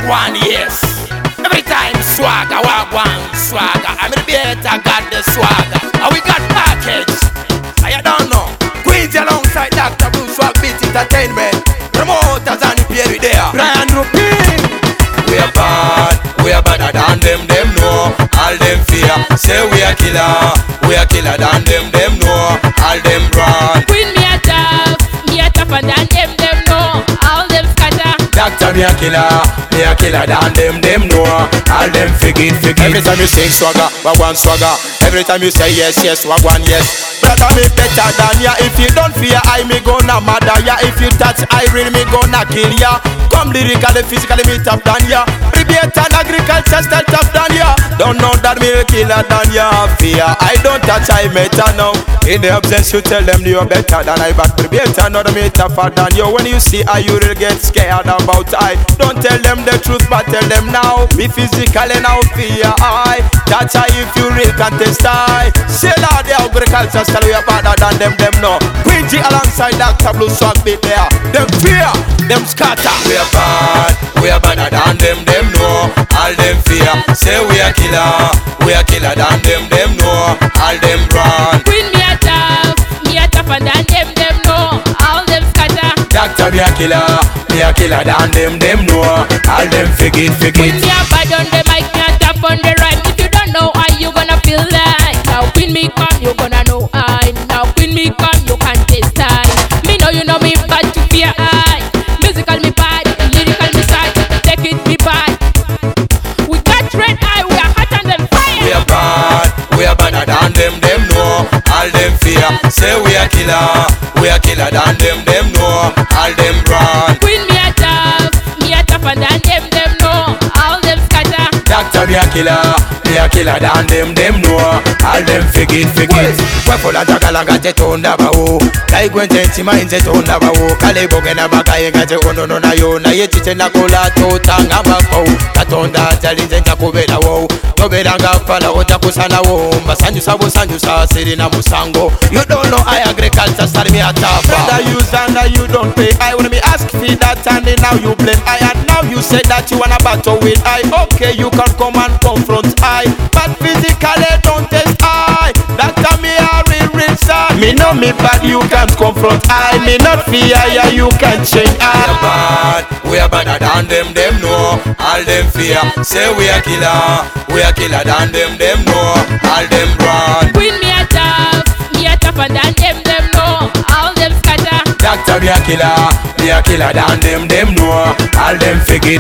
Wagwan, yes. Every time swagger, wagwan, swagger. I'm the better, got the swagger. And we got package. I don't know. Queens alongside Dr. Blue Swag Beat Entertainment. Promoters and the Perry there. Brian Rupin. We are better than them know. All them fear, say we are killer than them know. All them run. Queen me a tougher than them know. All them scatter. Doctor me a killer than them know. All them forget. Every time you sing swagger, wagwan swagger. Every time you say yes, wagwan yes. Brother me better than ya. If you don't fear, I me gonna murder ya. If you touch, I really me gonna kill ya. Come lyrically, physically me tough than ya. Rebate and agriculture style tough than ya. Don't know that me a killer than ya. Fear, I don't touch, I better now. In the absence you tell them you're better than I. But rebate and not me tougher than you. When you see I, you will get scared about I. Don't tell them the truth, but tell them now. Be physically now, fear I. That's I if you real contest I. Say loud the agriculture style we are better than them no. Queen G alongside Dr. Blue Swag Beat there. Them fear, them scatter. We are better than them know. All them fear, say we are killer than them know. All them run. Queen me a tougher than them know. All them scatter. Doctor me a killer than them know. All them forget. Queen me a bad on the mic, me a top on the rhyme. If you don't know how you gonna feel like. Now Queen me come, you gonna know I. Now Queen me come, you can't taste I. Me know you know me bad to fear I. Musical me bad, lyrical me sad. Take it me bad. We got red eye, we are hotter than fire. We are better than them know. All them fear, say we are killer than them know. All them run. Queen me a tougher than them know. All them scatter. Doctor me a killer than them know. All them forget. Wefola jagalanga tetonda bawo. Kai gwente mainze tonda bawo. Kale bogena bagaye gaje ono na yo na yetite na kola totanga bako. Katonda talinze njakubera wo. Noberanga fala oja kusana wo. Masanyu sa serina musango. You don't know I agriculture start me a tapa. Brother use and you don't pay. I wanna me ask for that and now you blame I. And now you say that you wanna battle with I. Okay, you can come and confront I. But physically don't test I. That time me a real sad. Me know me bad, you can't confront I. Me not fear ya, you can't change I. We are better than them know. All them fear, say we are killer than them know. All them run. Queen me a tougher than them know. All them scatter. Doctor me a killer than them know. All them forget.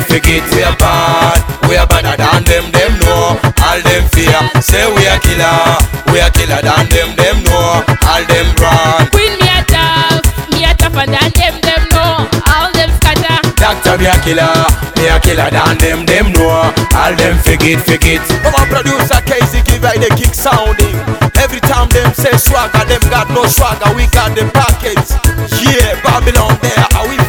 We are better than them know. All them fear, say we are killer than them know. All them run. Queen me a tougher than them know. All them scatter. Doctor me a killer than them know. All them forget. From our producer Casey give I the kick sounding. Every time them say swagger, them got no swagger. We got the package. Yeah, Babylon there. How we